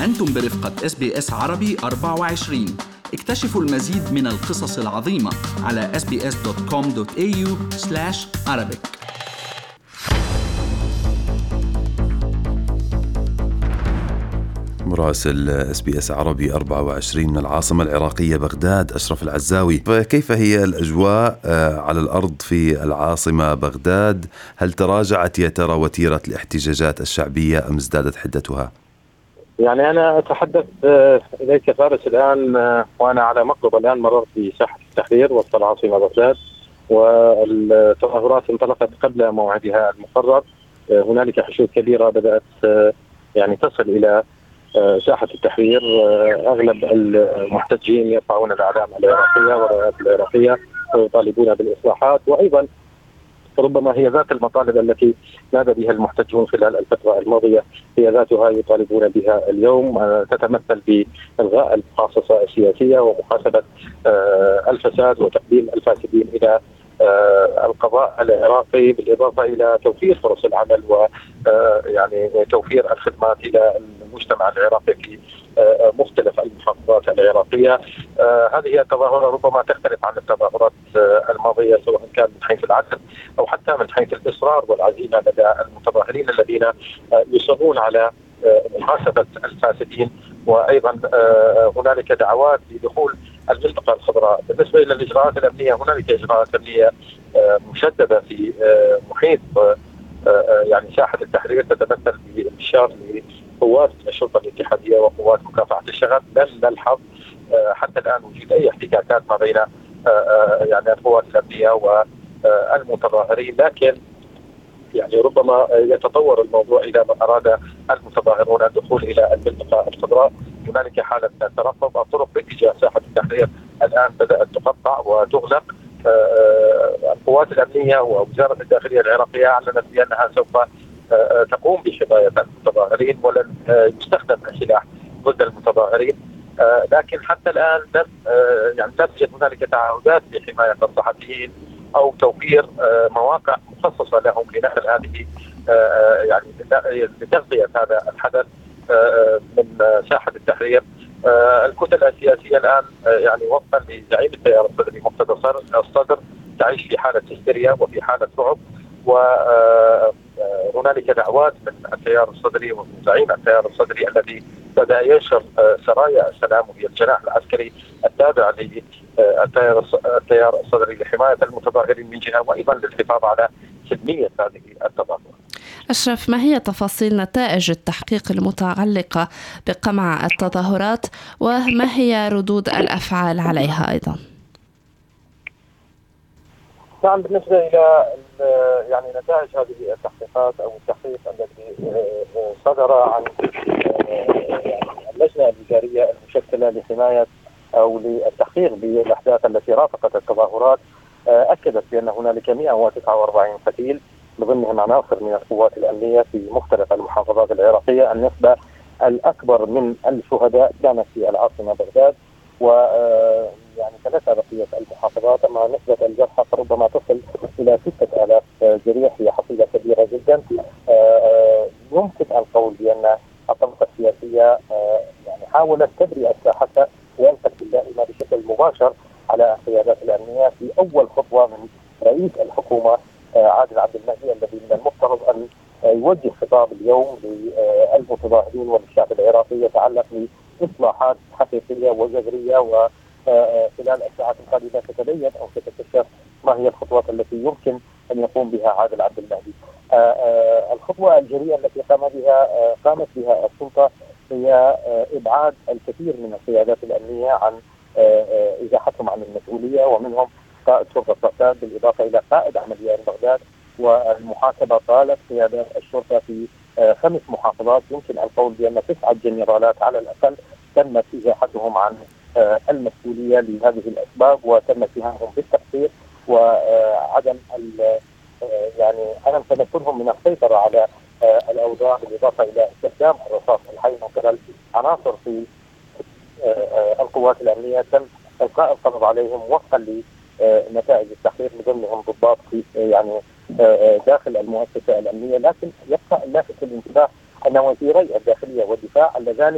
أنتم برفقة SBS عربي 24. اكتشفوا المزيد من القصص العظيمة على sbs.com.au/arabic. مراسل SBS عربي 24 من العاصمة العراقية بغداد أشرف العزاوي. فكيف هي الأجواء على الأرض في العاصمة بغداد؟ هل تراجعت يا ترى وتيرة الاحتجاجات الشعبية أم ازدادت حدتها؟ يعني أنا أتحدث إليك فارس الآن وأنا على مقرب الآن مررت بساحة التحرير وسط العاصمة بغداد، والتظاهرات انطلقت قبل موعدها المقرر. هنالك حشود كبيرة بدأت يعني تصل إلى ساحة التحرير. أغلب المحتجين يرفعون الأعلام العراقية والرايات العراقية ويطالبون بالإصلاحات، وأيضا ربما هي ذات المطالب التي نادى بها المحتجون خلال الفترة الماضية هي ذاتها يطالبون بها اليوم. تتمثل بإلغاء المخصصة السياسية ومحاسبة الفساد وتقديم الفاسدين إلى القضاء العراقي، بالإضافة إلى توفير فرص العمل ويعني توفير الخدمات إلى المجتمع العراقي في مختلف المحافظات العراقية. هذه التظاهرة ربما تختلف عن التظاهرات الماضية، سواء كان من حيث العدد أو حتى من حيث الإصرار والعزيمة لدى المتظاهرين الذين يصرون على محاسبة الفاسدين، وأيضا هنالك دعوات لدخول المنطقة الخضراء. بالنسبة إلى الإجراءات الأمنية، هنالك إجراءات أمنية مشددة في محيط يعني ساحة التحرير، تتمثل بانتشار لقوات الشرطة الاتحادية وقوات مكافحة الشغب. لم نلحظ حتى الآن وجود أي احتكاكات ما بين يعني القوات الأمنية والمتظاهرين، لكن يعني ربما يتطور الموضوع إلى ما أراد المتظاهرون الدخول إلى المنطقة الخضراء. هنالك حالة ترقب. الطرق باتجاه ساحة التحرير الآن بدأت تقطع وتغلق. القوات الأمنية ووزارة الداخلية العراقية أعلنت بأنها سوف تقوم بحماية المتظاهرين ولن يستخدم السلاح ضد المتظاهرين، لكن حتى الآن لم توجد هنالك تعهدات لحماية الصحفيين أو توفير مواقع مخصصة لهم لنقل هذه يعني لتغطية هذا الحدث من ساحة التحرير. الكتل السياسية الآن يعني وفقا لزعيم التيار الصدري مقتدى الصدر تعيش في حالة هستيريا وفي حالة رعب، وهنالك دعوات من التيار الصدري ومن زعيم التيار الصدري الذي بدأ ينشر سرايا السلام، وهي الجناح العسكري التابع للتيار الصدري لحماية المتظاهرين من جهة، وأيضا للحفاظ على سلمية هذه التظاهرات. أشرف، ما هي تفاصيل نتائج التحقيق المتعلقة بقمع التظاهرات وما هي ردود الأفعال عليها أيضا؟ نعم، بالنسبة إلى يعني نتائج هذه التحقيقات أو التحقيق الذي صدر عن اللجنة الوزارية المشكلة لحماية أو للتحقيق بالأحداث التي رافقت التظاهرات، أكدت بأن هنالك 149 قتيل من ضمنهم عناصر من القوات الأمنية في مختلف المحافظات العراقية. النسبة الأكبر من الشهداء كانت في العاصمة بغداد يعني 3 بقية المحافظات، أما نسبة الجرحى ربما تصل إلى 6000 جريح، هي حصيلة كبيرة جدا. يمكن القول بأن الطبقة السياسية يعني حاولت تبرئ الساحة وألقت اللائمة بشكل مباشر على القيادات الأمنية في أول خطوة من رئيس الحكومة عادل عبد المهدي، الذي من المفترض أن يوجه خطاب اليوم للمتظاهرين وللشعب العراقي يتعلق بإصلاحات حقيقية وجذرية، وخلال الساعات القادمة تتبين أو تتكشف ما هي الخطوات التي يمكن أن يقوم بها عادل عبد المهدي. الخطوة الجريئة التي قامت بها السلطة هي إبعاد الكثير من القيادات الأمنية عن إزاحتهم عن المسؤولية، ومنهم قائد شرطة بغداد بالإضافة إلى قائد عمليات بغداد، والمحاسبة طالت قيادات الشرطة في 5 محافظات. يمكن القول بأن 9 جنرالات على الأقل تمت إزاحتهم عن المسؤولية لهذه الأسباب، وتم اتهامهم بالتقصير وعدم يعني عدم تمكنهم من السيطرة على الأوضاع، بالإضافة إلى استخدام الرصاص الحي من قبل عناصر في القوات الأمنية. تم إلقاء القبض عليهم وفقا لنتائج التحقيق، من ضمنهم ضباط في يعني داخل المؤسسة الأمنية. لكن يبقى اللافت للانتباه أن وزيري الداخلية والدفاع اللذان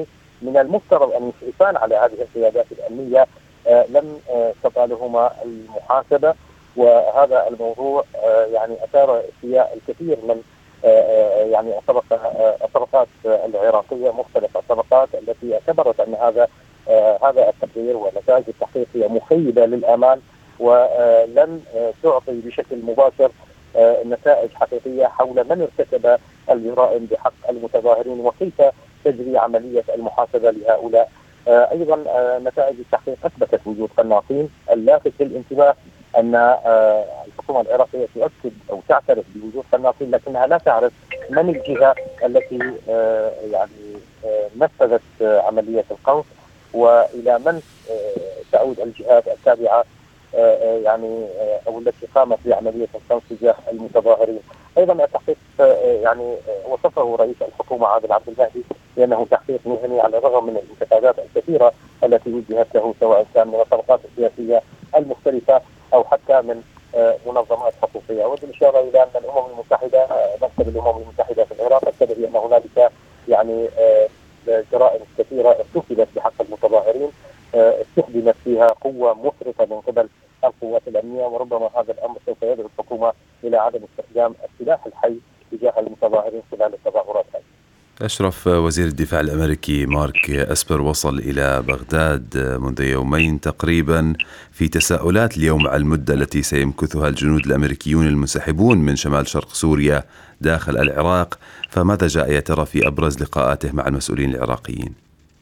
من المفترض أن يشرفان على هذه القيادات الأمنية لم تطالهما المحاسبة. وهذا الموضوع يعني أثار استياء الكثير من يعني الطبقات العراقية، مختلف الطبقات التي اعتبرت أن هذا التقرير ونتائج التحقيق هي مخيبة للآمال، ولم تعطي بشكل مباشر نتائج حقيقية حول من ارتكب الجرائم بحق المتظاهرين وكيف تجري عملية المحاسبة لهؤلاء. أيضا نتائج التحقيق أثبتت وجود قناصين. اللافت للانتباه أن الحكومة العراقية تؤكد أو تعترف بوجود قناصين، لكنها لا تعرف من الجهة التي يعني نفذت عملية القنص، وإلى من تعود الجهات التابعة يعني أو التي قامت بعملية القنص تجاه المتظاهرين. أيضا التحقيق يعني وصفه رئيس الحكومة عادل عبد المهدي بأنه تحقيق مهني على الرغم من الانتقادات الكثيرة التي وجهت له، سواء كان من الطبقات السياسية المختلفة أو حتى من منظمات حقوقية. وبالإشارة إلى أن الأمم المتحدة، مكتب الأمم المتحدة في العراق أكد بأن هنالك يعني جرائم كثيرة ارتكبت بحق المتظاهرين استخدمت فيها قوة مفرطة من قبل القوات الأمنية، وربما هذا الأمر سوف يدعو الحكومة إلى عدم استخدام السلاح الحي تجاه المتظاهرين خلال التظاهرات هذه. أشرف، وزير الدفاع الأمريكي مارك أسبر وصل إلى بغداد منذ يومين تقريبا في تساؤلات اليوم عن المدة التي سيمكثها الجنود الأمريكيون المنسحبون من شمال شرق سوريا داخل العراق، فماذا جاء يا ترى في أبرز لقاءاته مع المسؤولين العراقيين؟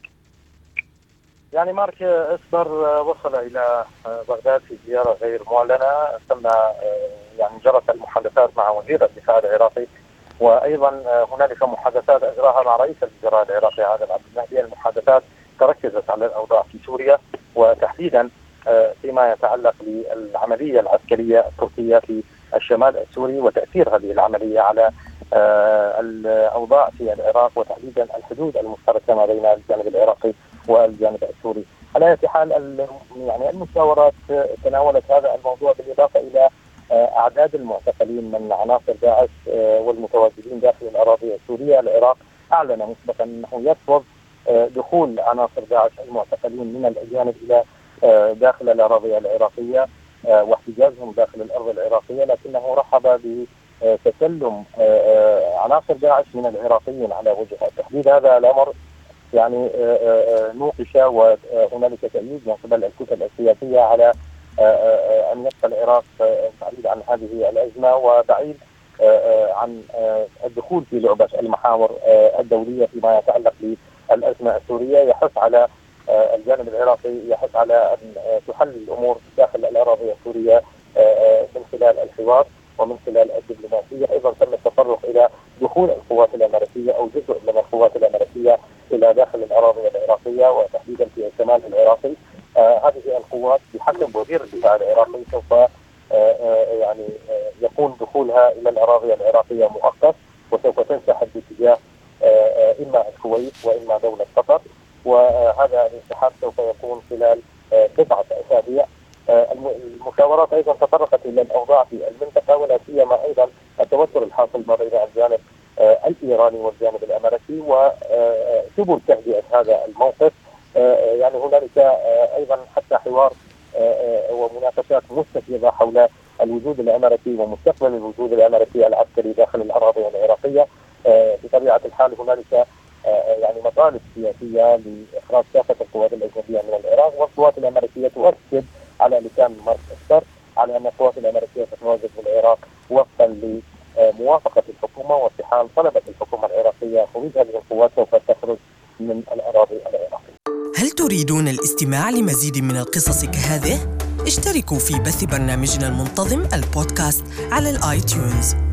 يعني مارك أسبر وصل إلى بغداد في زيارة غير معلنة، ثم يعني جرت المحادثات مع وزير الدفاع العراقي، وأيضا هنالك محادثات أجراها مع رئيس الوزراء العراقي عادل عبد المهدي. المحادثات تركزت على الأوضاع في سوريا، وتحديدا فيما يتعلق بالعملية العسكرية التركية في الشمال السوري وتأثير هذه العملية على الأوضاع في العراق، وتحديدا الحدود المشتركة ما بين الجانب العراقي والجانب السوري. على أي حال يعني المشاورات تناولت هذا الموضوع، بالإضافة إلى أعداد المعتقلين من عناصر داعش والمتواجدين داخل الأراضي السورية. العراق أعلن مسبقا أنه يرفض دخول عناصر داعش المعتقلين من الأجانب إلى داخل الأراضي العراقية واحتجازهم داخل الأرض العراقية، لكنه رحب بتسلم عناصر داعش من العراقيين على وجه التحديد. هذا الأمر يعني نوقش، وهنالك تأييد من قبل الكتل السياسية على أن يبقى العراق بعيد عن هذه الأزمة وبعيد عن الدخول في لعبة المحاور الدولية فيما يتعلق بالأزمة السورية. يحث على الجانب العراقي يحث على أن تحل الأمور داخل الأراضي السورية من خلال الحوار ومن خلال الدبلوماسية. أيضا تم التطرق إلى دخول القوات الأمريكية أو جزء من القوات الأمريكية إلى داخل الأراضي العراقية وتحديدا في الشمال العراقي. هذه القوات بحسب وزير الدفاع العراقي سوف يعني يكون دخولها إلى الأراضي العراقية مؤقت، وسوف تنسحب باتجاه إما الكويت وإما دولة قطر، وهذا الانسحاب سوف يكون خلال 9 أسابيع. المشاورات أيضا تطرقت إلى الأوضاع في المنطقة، ولا سيما أيضا التوتر الحاصل ما بين الجانب الإيراني والجانب الأمريكي وسبل تهدئة هذا الموقف. يعني هنالك أيضا حتى حوار ومناقشات مستفيضة حول الوجود الأمريكي ومستقبل الوجود الأمريكي العسكري داخل الأراضي العراقية. بطبيعة الحال هنالك يعني مطالب سياسية لإخراج كافة القوات الأجنبية من العراق، والقوات الأمريكية تؤكد على لسان مارك أسبر على أن القوات الأمريكية تتواجد في العراق وفقا لموافقة الحكومة، وفي حال طلبت الحكومة العراقية خروج هذه القوات سوف تخرج من الأراضي العراقية. هل تريدون الاستماع لمزيد من القصص كهذه؟ اشتركوا في بث برنامجنا المنتظم البودكاست على الآيتيونز.